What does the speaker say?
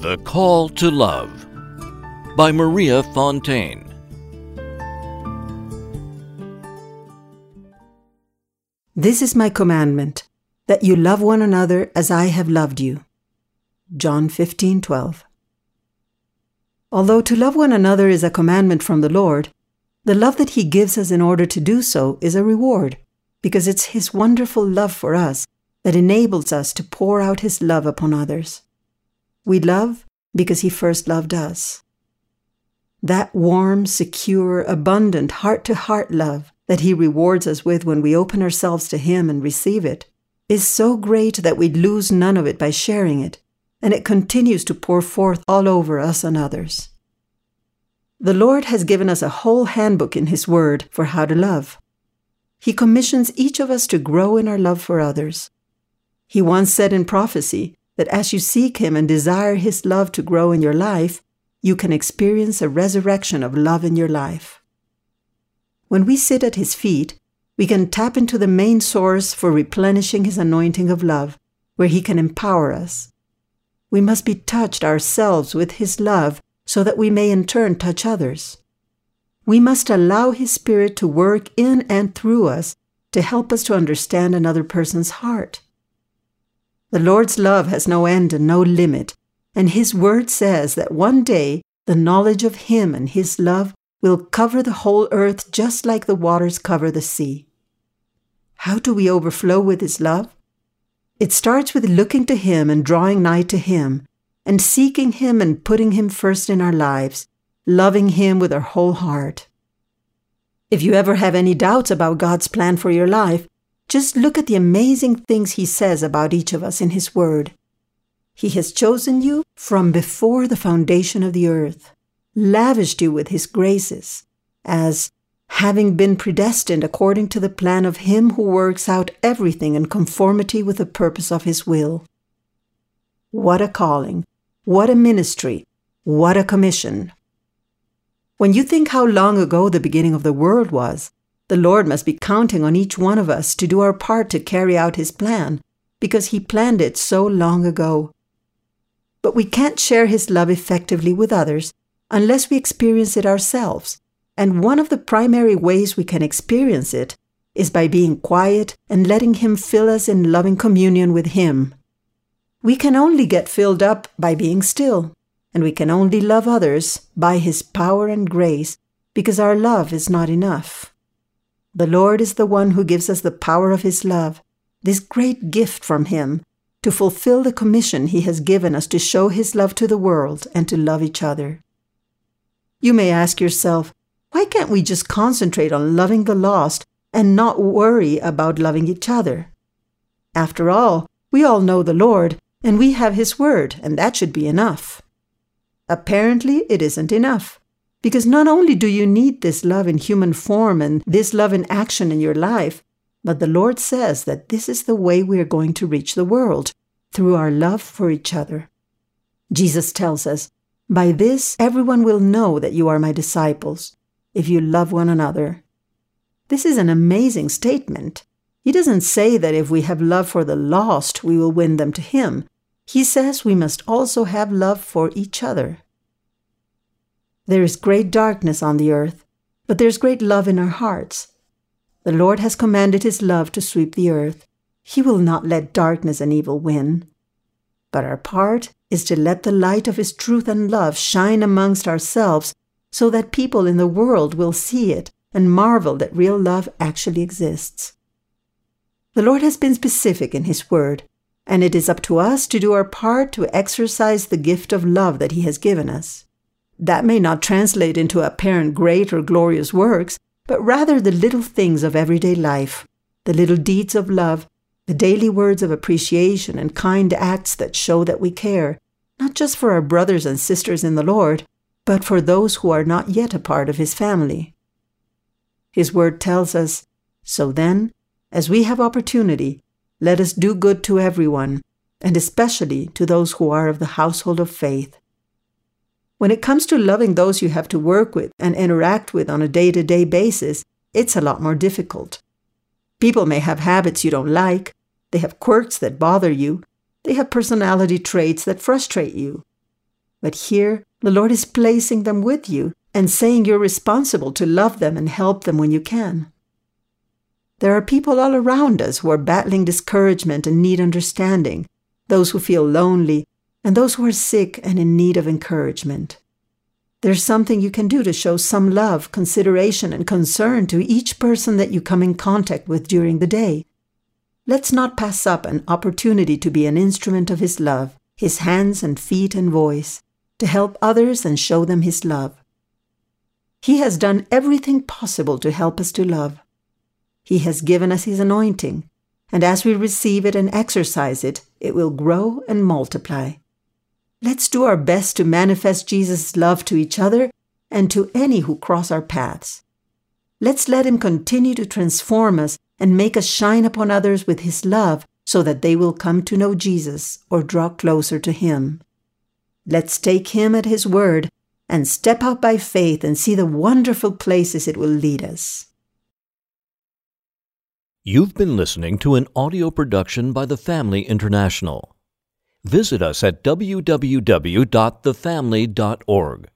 The Call to Love by Maria Fontaine. This is my commandment, that you love one another as I have loved you. John 15:12. Although to love one another is a commandment from the Lord, the love that He gives us in order to do so is a reward, because it's His wonderful love for us that enables us to pour out His love upon others. We love because He first loved us. That warm, secure, abundant, heart-to-heart love that He rewards us with when we open ourselves to Him and receive it is so great that we lose none of it by sharing it, and it continues to pour forth all over us and others. The Lord has given us a whole handbook in His Word for how to love. He commissions each of us to grow in our love for others. He once said in prophecy that as you seek Him and desire His love to grow in your life, you can experience a resurrection of love in your life. When we sit at His feet, we can tap into the main source for replenishing His anointing of love, where He can empower us. We must be touched ourselves with His love so that we may in turn touch others. We must allow His Spirit to work in and through us to help us to understand another person's heart. The Lord's love has no end and no limit, and His Word says that one day the knowledge of Him and His love will cover the whole earth just like the waters cover the sea. How do we overflow with His love? It starts with looking to Him and drawing nigh to Him, and seeking Him and putting Him first in our lives, loving Him with our whole heart. If you ever have any doubts about God's plan for your life, just look at the amazing things He says about each of us in His Word. He has chosen you from before the foundation of the earth, lavished you with His graces, as having been predestined according to the plan of Him who works out everything in conformity with the purpose of His will. What a calling! What a ministry! What a commission! When you think how long ago the beginning of the world was, the Lord must be counting on each one of us to do our part to carry out His plan, because He planned it so long ago. But we can't share His love effectively with others unless we experience it ourselves, and one of the primary ways we can experience it is by being quiet and letting Him fill us in loving communion with Him. We can only get filled up by being still, and we can only love others by His power and grace, because our love is not enough. The Lord is the one who gives us the power of His love, this great gift from Him, to fulfill the commission He has given us to show His love to the world and to love each other. You may ask yourself, why can't we just concentrate on loving the lost and not worry about loving each other? After all, we all know the Lord, and we have His Word, and that should be enough. Apparently, it isn't enough. Because not only do you need this love in human form and this love in action in your life, but the Lord says that this is the way we are going to reach the world, through our love for each other. Jesus tells us, "By this everyone will know that you are my disciples, if you love one another." This is an amazing statement. He doesn't say that if we have love for the lost, we will win them to Him. He says we must also have love for each other. There is great darkness on the earth, but there's great love in our hearts. The Lord has commanded His love to sweep the earth. He will not let darkness and evil win. But our part is to let the light of His truth and love shine amongst ourselves so that people in the world will see it and marvel that real love actually exists. The Lord has been specific in His Word, and it is up to us to do our part to exercise the gift of love that He has given us. That may not translate into apparent great or glorious works, but rather the little things of everyday life, the little deeds of love, the daily words of appreciation and kind acts that show that we care, not just for our brothers and sisters in the Lord, but for those who are not yet a part of His family. His Word tells us, "So then, as we have opportunity, let us do good to everyone, and especially to those who are of the household of faith." When it comes to loving those you have to work with and interact with on a day-to-day basis, it's a lot more difficult. People may have habits you don't like, they have quirks that bother you, they have personality traits that frustrate you. But here, the Lord is placing them with you and saying you're responsible to love them and help them when you can. There are people all around us who are battling discouragement and need understanding, those who feel lonely, and those who are sick and in need of encouragement. There's something you can do to show some love, consideration, and concern to each person that you come in contact with during the day. Let's not pass up an opportunity to be an instrument of His love, His hands and feet and voice, to help others and show them His love. He has done everything possible to help us to love. He has given us His anointing, and as we receive it and exercise it, it will grow and multiply. Let's do our best to manifest Jesus' love to each other and to any who cross our paths. Let's let Him continue to transform us and make us shine upon others with His love so that they will come to know Jesus or draw closer to Him. Let's take Him at His word and step out by faith and see the wonderful places it will lead us. You've been listening to an audio production by The Family International. Visit us at www.thefamily.org.